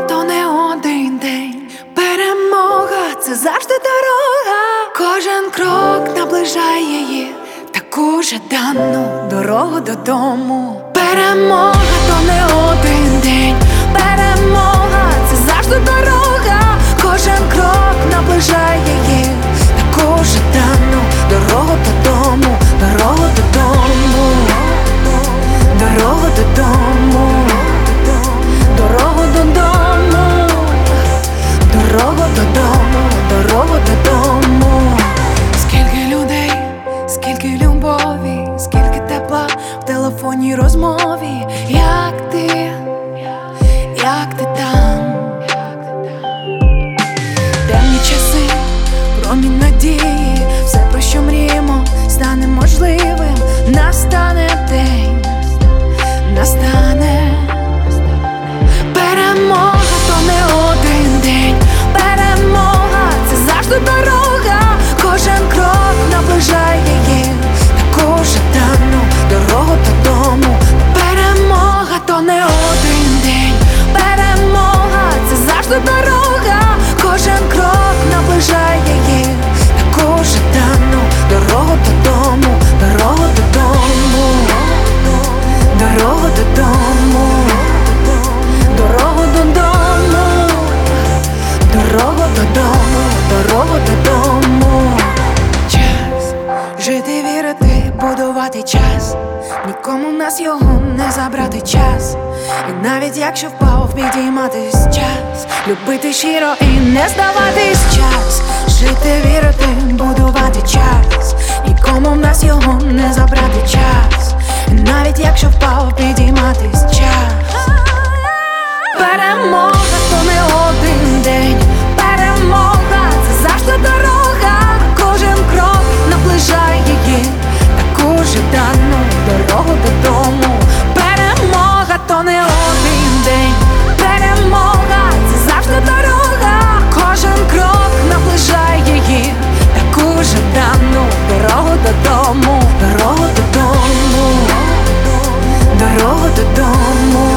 то не один день. Перемога — це завжди дорога. Кожен крок наближає її, таку жадану дорогу додому. Перемога — то не один день. Перемога — це завжди дорога. Кожен крок наближає її, таку жадану дорогу додому. Дорогу додому. Дорогу додому. Дорогу додому. Дорогу додому. Дорогу додому. Скільки людей, скільки любові, скільки тепла в телефонній розмові. Як ти там? Темні часи, промінь надії, все, про що мріємо, стане можливим. Настане день, настане. Перемога — то не один день. Перемога — це завжди дорога. Кожен крок наближає її, таку жадану дорогу додому. Перемога — то не один день. Перемога — це завжди дорога. Кожен крок наближає її, таку жадану дорогу додому. Дорогу додому. Дорогу додому. Дорогу додому. Дорогу додому. Дорогу додому. Час жити, вірити, будувати час. Нікому в нас його не забрати час. І навіть якщо впав, підійматись час. Любити щиро і не здаватись час. Жити, вірити, будувати час. Нікому в нас його не забрати час. І навіть якщо впав, підійматись час. Перемога — то не один день. Перемога — це завжди дорога. Кожен крок наближає її, таку жадану дорогу додому. Перемога — то не один день. Перемога — це завжди дорога. Кожен крок наближає її, таку жадану дорогу додому. Дорогу додому. Дорогу додому.